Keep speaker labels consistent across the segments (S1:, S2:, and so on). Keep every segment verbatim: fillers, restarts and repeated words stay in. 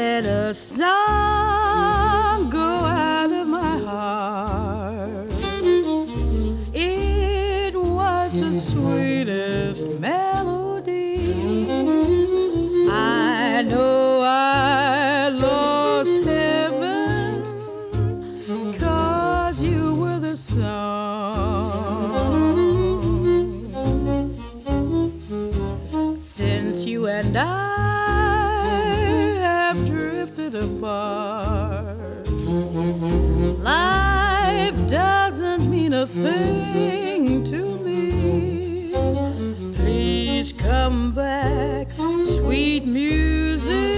S1: let a song go out of my heart. It was the sweetest melody. I know I lost heaven 'cause you were the song. Since you and I have drifted apart, life doesn't mean a thing to me. Please come back, sweet music.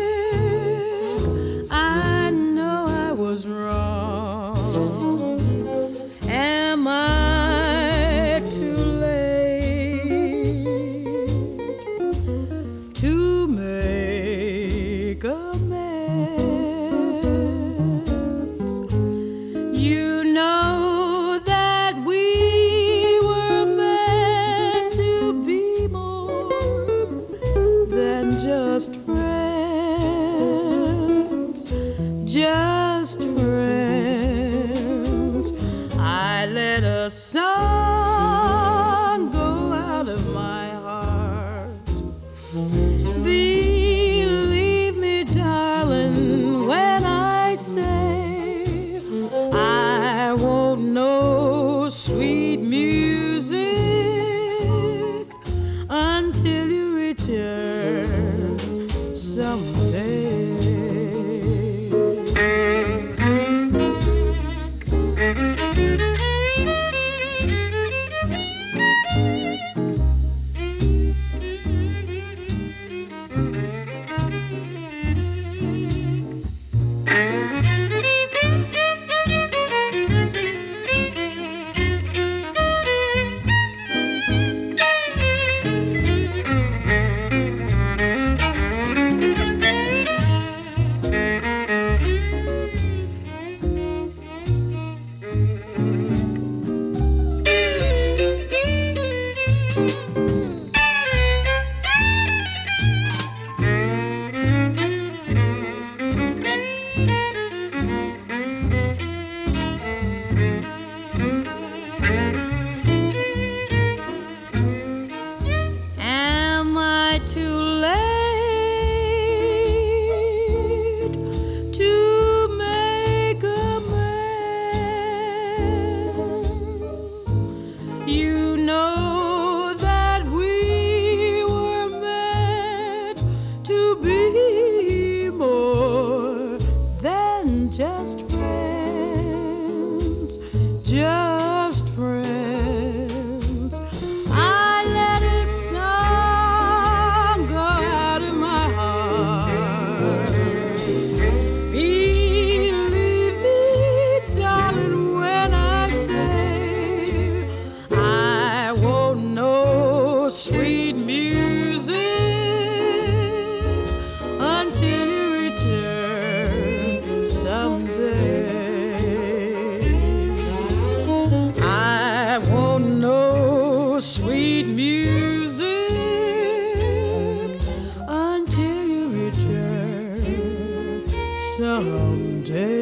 S1: I know I was wrong. Am I too late to make amends? You know that we were meant to be more than just friends, just friends. I let a song go out of my heart. Believe me, darling, when I say I won't know sweet music until you return someday. Am I too late to make amends? You know that we were meant to be more than just friends, just friends. I let a song go out of my heart. Believe me, darling, when I say I won't know sweet music until you return someday. I won't know sweet music until you return someday.